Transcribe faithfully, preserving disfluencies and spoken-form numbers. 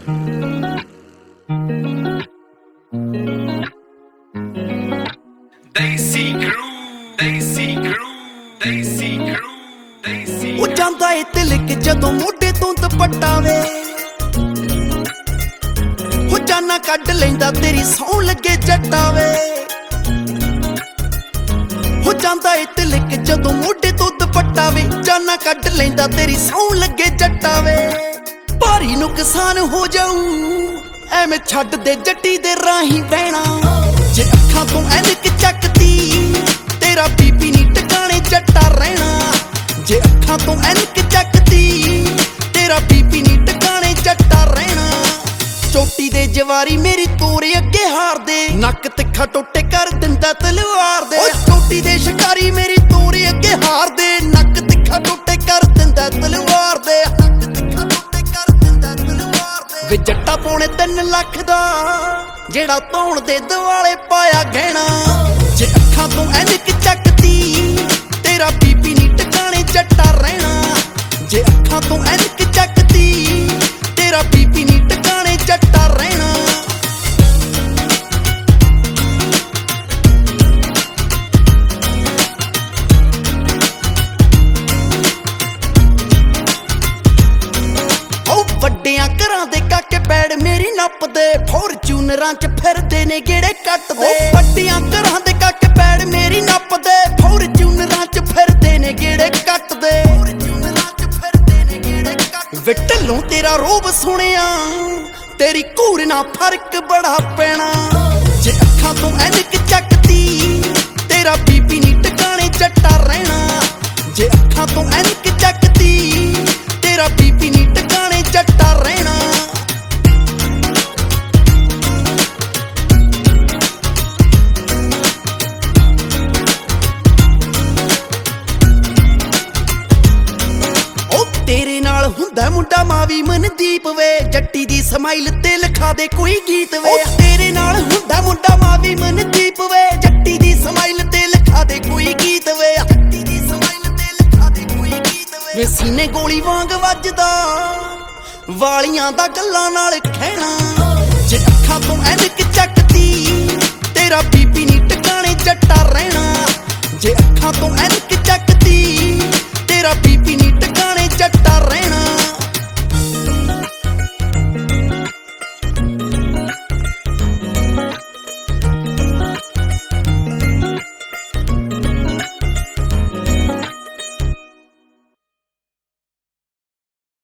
Desi crew, Desi crew, Desi crew, Desi ਉਹ ਜਾਂਦਾ ਏ ਤਿਲਕ ਜਦੋਂ ਮੋਢੇ ਤੋਂ ਦੁਪੱਟਾ ਵੇ ਹੋ ਜਾਨਾ ਕੱਢ ਲੈਂਦਾ ਤੇਰੀ ਸੌਂ ਲੱਗੇ ਜੱਟਾ ਵੇ ਹੋ ਜਾਂਦਾ ਏ ਤਿਲਕ ਜਦੋਂ ਮੋਢੇ ਤੋਂ ਦੁਪੱਟਾ ਵੇ ਜਾਨਾ ਕੱਢ ਲੈਂਦਾ ਤੇਰੀ ਸੌਂ ਲੱਗੇ ਜੱਟਾ ਵੇ ਭਾਰੀ ਨੁਕਸਾਨ ਹੋ ਜਾਊ ਐਵੇਂ ਛੱਡ ਦੇ ਜੱਟੀ ਦੇ ਰਾਹੀਂ ਬਹਿਣਾ ਜੇ ਅੱਖਾਂ ਤੋਂ ਐਨਕ ਚੱਕਦੀ ਤੇਰਾ ਬੀਬੀ ਨੀ ਟਿਕਾਣੇ ਜੱਟਾ ਰਹਿਣਾ ਜੇ ਅੱਖਾਂ ਤੋਂ ਐਨਕ ਚੱਕਦੀ ਤੇਰਾ ਬੀਬੀ ਨੀ ਟਿਕਾਣੇ ਜੱਟਾ ਰਹਿਣਾ ਚੋਟੀ ਦੇ ਜਵਾਰੀ ਮੇਰੀ ਤੋਰੇ ਅੱਗੇ ਹਾਰਦੇ ਨੱਕ ਤਿੱਖਾ ਟੋਟੇ ਕਰ ਦਿੰਦਾ ਤਲਵਾਰ ਦੇ ਓ ਚੋਟੀ ਦੇ ਸ਼ਿਕਾਰੀ ਮੇਰੀ ਤੋਰੇ ਅੱਗੇ ਹਾਰਦੇ ਨੱਕ ਤਿੱਖਾ ਟੋਟੇ ਕਰ ਦਿੰਦਾ ਤਲਵਾਰ ਦੇ ਨੱਕ ਤਿੱਖਾ ਟੋਟੇ ਕਰ ਦਿੰਦਾ ਤਲਵਾਰ ਦੇ ਵੇ ਜੱਟਾ ਪੌਣੇ ਤਿੰਨ ਲੱਖ ਦਾ ਜਿਹੜਾ ਧੌਣ ਦੇ ਦਿਵਾਲੇ ਪਾਇਆ ਗਹਿਣਾ ਜੇ ਅੱਖਾਂ ਤੋਂ ਐਨਕ ਚੱਕਦੀ ਤੇਰਾ ਬੀਬੀ ਨੀ ਟਿਕਾਣੇ ਜੱਟਾ ਰਹਿਣਾ ਜੇ ਅੱਖਾਂ ਤੋਂ ਐਨਕ ਚੱਕਦੀ ਤੇਰਾ ਬੀਬੀ ਨੀ ਟਿਕਾਣੇ ਜੱਟਾ ਰਹਿਣਾ ਓ ਵੱਡਿਆਂ ਘਰਾਂ ਦੇ ਕਾਕੇ ਪੈੜ ਮੇਰੀ ਨੱਪਦੇ ਫੋਰਚੂਨਰਾਂ ਚ ਫਿਰਦੇ ਨੇ ਗੇੜੇ ਕੱਟਦੇ ਵੱਡਿਆਂ ਘਰਾਂ ਦੇ ਕਾਕੇ ਪੈੜ ਮੇਰੀ ਨੱਪਦੇ ਫੋਰਚੂਨਰਾਂ ਚ ਫਿਰਦੇ ਨੇ ਗੇੜੇ ਕੱਟਦੇ ਵੇ ਢੱਲੋਂ ਤੇਰਾ ਰੋਬ ਸੁਣਿਆ ਤੇਰੀ ਘੂਰ ਨਾਲ ਫਰਕ ਬੜਾ ਪੈਣਾ ਜੇ ਅੱਖਾਂ ਤੋਂ ਐਨਕ ਚੱਕਦੀ ਤੇਰਾ ਬੀਬੀ ਨੀ ਟਿਕਾਣੇ ਜੱਟਾ ਰਹਿਣਾ ਜੇ ਅੱਖਾਂ ਤੋਂ ਐਨਕ ਚੱਕਦੀ ਤੇਰਾ ਬੀਬੀ ਨੀ ਟਿਕਾਣੇ ਜੱਟਾ ਰਹਿਣਾ ਤੇਰੇ ਨਾਲ ਹੁੰਦਾ ਮੁੰਡਾ ਮਾਵੀ ਮਨਦੀਪ ਵੇ ਜੱਟੀ ਦੀ ਸਮਾਈਲ ਤੇ ਲਿਖਾ ਦੇ ਕੋਈ ਗੀਤ ਵੇ ਤੇਰੇ ਨਾਲ ਹੁੰਦਾ ਮੁੰਡਾ ਮਾਵੀ ਮਨਦੀਪ ਵੇ ਜੱਟੀ ਦੀ ਸਮਾਈਲ ਤੇ ਲਿਖਾ ਦੇ ਕੋਈ ਗੀਤ ਵੇ ਜੱਟੀ ਦੀ ਸਮਾਈਲ ਤੇ ਲਿਖਾ ਦੇ ਕੋਈ ਗੀਤ ਵੇ ਸੀਨੇ ਗੋਲੀ ਵਾਂਗ ਵੱਜਦਾ ਵਾਲੀਆਂ ਦਾ ਗੱਲਾਂ ਨਾਲ ਖਹਿਣਾ ਜੇ ਅੱਖਾਂ ਤੋਂ ਐਨਕ ਚੱਕਦੀ ਤੇਰਾ ਬੀਬੀ ਨੀ ਟਿਕਾਣੇ ਜੱਟਾ ਰਹਿਣਾ ਜੇ ਅੱਖਾਂ ਤੋਂ ਐਨਕ ਚੱਕ